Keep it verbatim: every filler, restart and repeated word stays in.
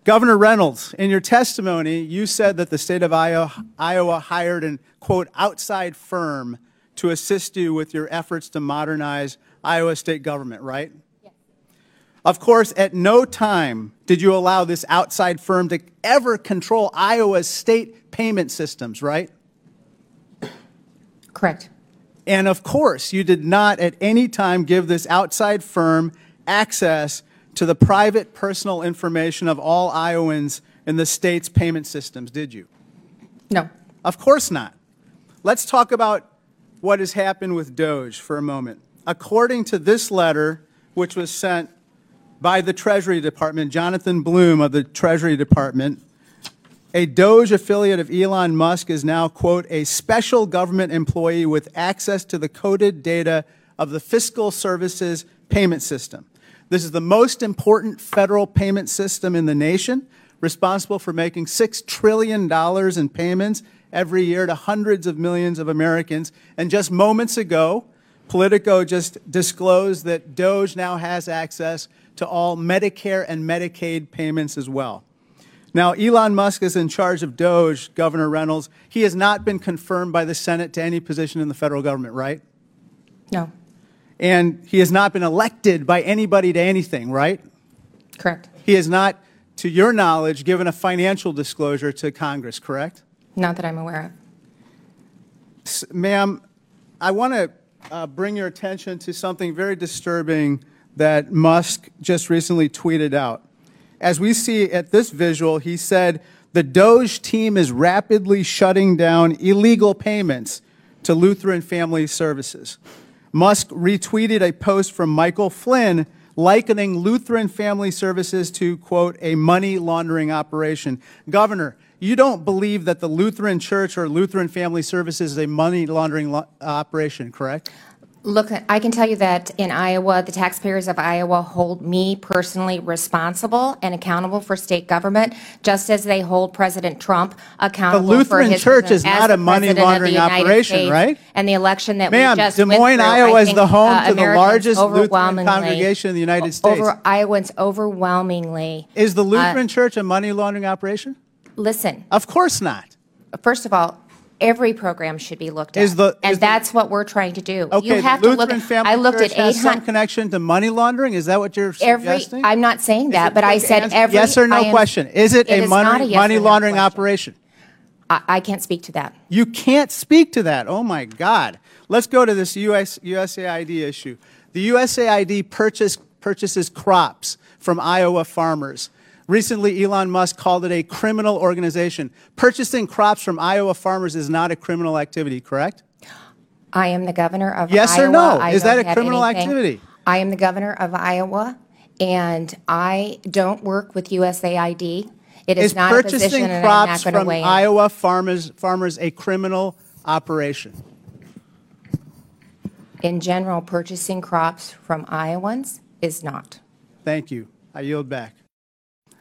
Governor Reynolds, in your testimony, you said that the state of Iowa, Iowa hired an, quote, outside firm to assist you with your efforts to modernize Iowa state government, right? Yes. Of course, at no time did you allow this outside firm to ever control Iowa's state payment systems, right? Correct. And of course, you did not at any time give this outside firm access to the private personal information of all Iowans in the state's payment systems, did you? No. Of course not. Let's talk about what has happened with Doge for a moment. According to this letter, which was sent by the Treasury Department, Jonathan Bloom of the Treasury Department, a Doge affiliate of Elon Musk is now, quote, a special government employee with access to the coded data of the Fiscal Services Payment System. This is the most important federal payment system in the nation, responsible for making six trillion dollars in payments every year to hundreds of millions of Americans. And just moments ago, Politico just disclosed that Doge now has access to all Medicare and Medicaid payments as well. Now, Elon Musk is in charge of Doge, Governor Reynolds. He has not been confirmed by the Senate to any position in the federal government, right? No. And he has not been elected by anybody to anything, right? Correct. He has not, to your knowledge, given a financial disclosure to Congress, correct? Not that I'm aware of. Ma'am, I want to uh, bring your attention to something very disturbing that Musk just recently tweeted out. As we see at this visual, he said, the Doge team is rapidly shutting down illegal payments to Lutheran Family Services. Musk retweeted a post from Michael Flynn likening Lutheran Family Services to, quote, a money laundering operation. Governor, you don't believe that the Lutheran Church or Lutheran Family Services is a money laundering lo- operation, correct? Look, I can tell you that in Iowa, the taxpayers of Iowa hold me personally responsible and accountable for state government, just as they hold President Trump accountable the for his Lutheran Church is not a money laundering operation, right? And the election that Ma'am, we just Des Moines, went through, Iowa I is think, the home uh, to the Americans largest Lutheran overwhelmingly- congregation in the United States. Over, Iowans overwhelmingly. Is the uh, Lutheran Church a money laundering operation? Listen, Of course not. first of all, every program should be looked at, Is the- and is the- that's what we're trying to do. Okay, you have the to look Lutheran at. Family I looked Church at has eight some hundred. connection to money laundering. Is that what you're Every, suggesting? I'm not saying Is that, it but I quick said answer? every. Yes or no I am- question. Is it, it a is not money, a yes money or no laundering question. operation? I, I can't speak to that. You can't speak to that. Oh, my God. Let's go to this U S, U S A I D issue. The U S A I D purchase, purchases crops from Iowa farmers. Recently, Elon Musk called it a criminal organization. Purchasing crops from Iowa farmers is not a criminal activity, correct? I am the governor of Yes Iowa. or no? I Is don't that a have criminal anything- activity? I am the governor of Iowa, and I don't work with U S A I D. It is, Is not a position, purchasing and I'm crops not going to from weigh in. Iowa farmers, farmers a criminal operation? In general, purchasing crops from Iowans is not. Thank you. I yield back.